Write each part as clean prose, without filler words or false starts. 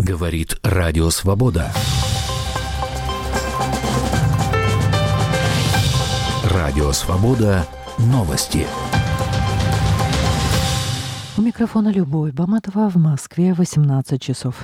Говорит Радио Свобода. Радио Свобода. Новости. У микрофона Любовь Баматова. В Москве 18 часов.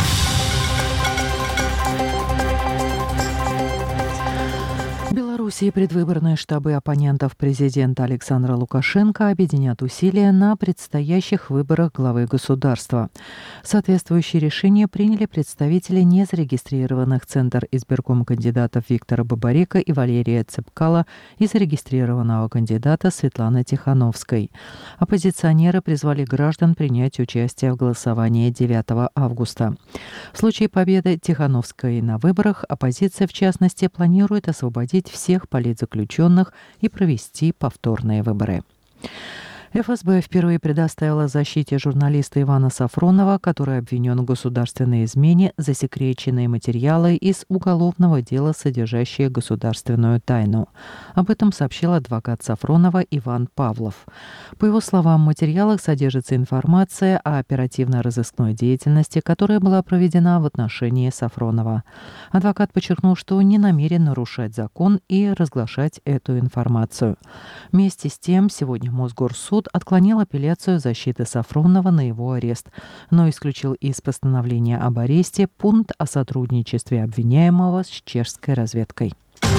В Белоруссии предвыборные штабы оппонентов президента Александра Лукашенко объединят усилия на предстоящих выборах главы государства. Соответствующее решение приняли представители незарегистрированных Центр избирком кандидатов Виктора Бабарика и Валерия Цепкала и зарегистрированного кандидата Светланы Тихановской. Оппозиционеры призвали граждан принять участие в голосовании 9 августа. В случае победы Тихановской на выборах оппозиция, в частности, планирует освободить всех политзаключенных и провести повторные выборы. ФСБ впервые предоставила защите журналиста Ивана Сафронова, который обвинен в государственной измене, засекреченные материалы из уголовного дела, содержащие государственную тайну. Об этом сообщил адвокат Сафронова Иван Павлов. По его словам, в материалах содержится информация о оперативно-розыскной деятельности, которая была проведена в отношении Сафронова. Адвокат подчеркнул, что не намерен нарушать закон и разглашать эту информацию. Вместе с тем, сегодня Мосгорсуд отклонил апелляцию защиты Сафронова на его арест, но исключил из постановления об аресте пункт о сотрудничестве обвиняемого с чешской разведкой.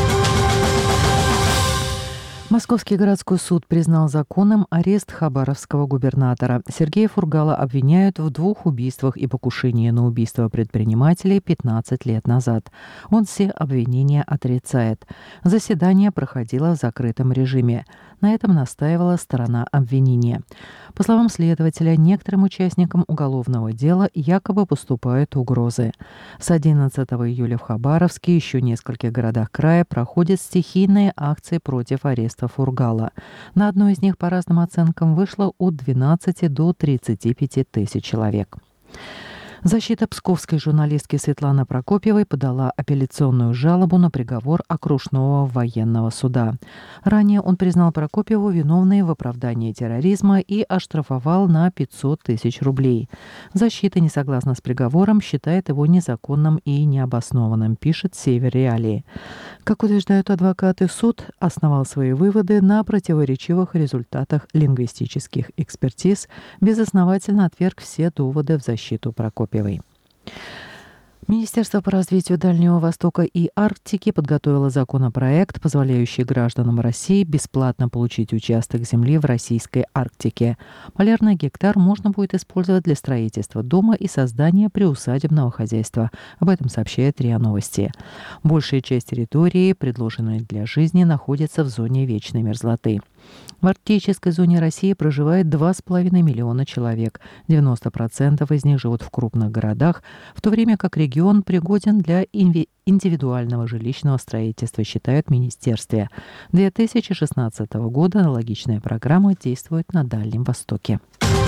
Московский городской суд признал законным арест хабаровского губернатора. Сергея Фургала обвиняют в 2 убийствах и покушении на убийство предпринимателей 15 лет назад. Он все обвинения отрицает. Заседание проходило в закрытом режиме. На этом настаивала сторона обвинения. По словам следователя, некоторым участникам уголовного дела якобы поступают угрозы. С 11 июля в Хабаровске и еще нескольких городах края проходят стихийные акции против ареста Фургала. На одной из них, по разным оценкам, вышло от 12 до 35 тысяч человек. Защита псковской журналистки Светланы Прокопьевой подала апелляционную жалобу на приговор окружного военного суда. Ранее он признал Прокопьеву виновной в оправдании терроризма и оштрафовал на 500 тысяч рублей. Защита, не согласна с приговором, считает его незаконным и необоснованным, пишет Север Реалии. Как утверждают адвокаты, суд основал свои выводы на противоречивых результатах лингвистических экспертиз, безосновательно отверг все доводы в защиту Прокопьевой. Министерство по развитию Дальнего Востока и Арктики подготовило законопроект, позволяющий гражданам России бесплатно получить участок земли в российской Арктике. Полярный гектар можно будет использовать для строительства дома и создания приусадебного хозяйства. Об этом сообщает РИА Новости. Большая часть территории, предложенной для жизни, находится в зоне вечной мерзлоты. В арктической зоне России проживает 2,5 миллиона человек. 90% из них живут в крупных городах, в то время как регион пригоден для индивидуального жилищного строительства, считают в министерстве. С 2016 года аналогичная программа действует на Дальнем Востоке.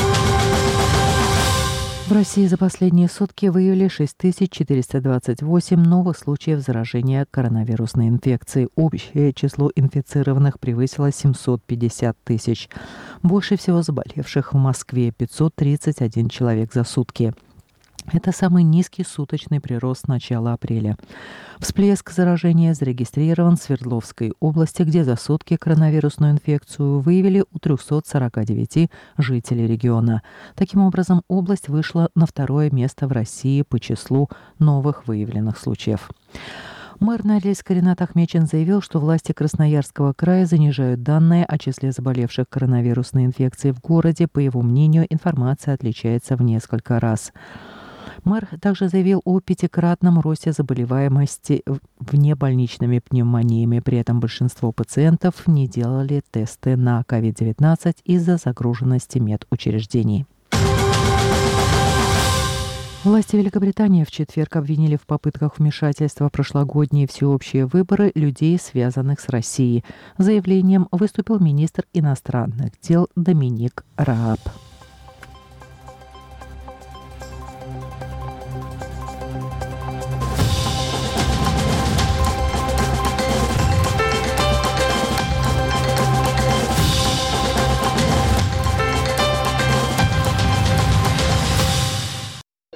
В России за последние сутки выявили 6428 новых случаев заражения коронавирусной инфекцией. Общее число инфицированных превысило 750 тысяч. Больше всего заболевших в Москве – 531 человек за сутки. Это самый низкий суточный прирост с начала апреля. Всплеск заражения зарегистрирован в Свердловской области, где за сутки коронавирусную инфекцию выявили у 349 жителей региона. Таким образом, область вышла на 2-е место в России по числу новых выявленных случаев. Мэр Норильска Ринат Ахмечин заявил, что власти Красноярского края занижают данные о числе заболевших коронавирусной инфекцией в городе. По его мнению, информация отличается в несколько раз. Мэр также заявил о 5-кратном росте заболеваемости внебольничными пневмониями. При этом большинство пациентов не делали тесты на COVID-19 из-за загруженности медучреждений. Власти Великобритании в четверг обвинили в попытках вмешательства в прошлогодние всеобщие выборы людей, связанных с Россией. С заявлением выступил министр иностранных дел Доминик Рааб.